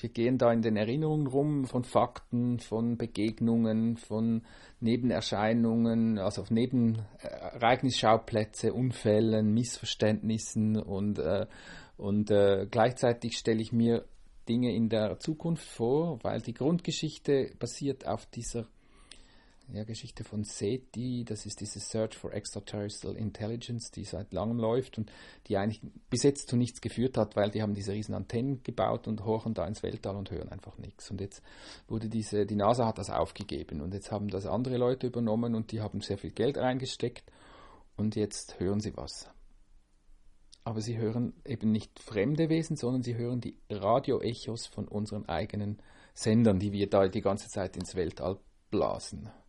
Wir gehen da in den Erinnerungen rum von Fakten, von Begegnungen, von Nebenerscheinungen, also auf Ereignisschauplätze, Unfällen, Missverständnissen und gleichzeitig stelle ich mir Dinge in der Zukunft vor, weil die Grundgeschichte basiert auf dieser Geschichte von SETI, das ist diese Search for Extraterrestrial Intelligence, die seit langem läuft und die eigentlich bis jetzt zu nichts geführt hat, weil die haben diese riesen Antennen gebaut und horchen da ins Weltall und hören einfach nichts. Und jetzt wurde die NASA hat das aufgegeben und jetzt haben das andere Leute übernommen und die haben sehr viel Geld reingesteckt und jetzt hören sie was. Aber sie hören eben nicht fremde Wesen, sondern sie hören die Radioechos von unseren eigenen Sendern, die wir da die ganze Zeit ins Weltall blasen.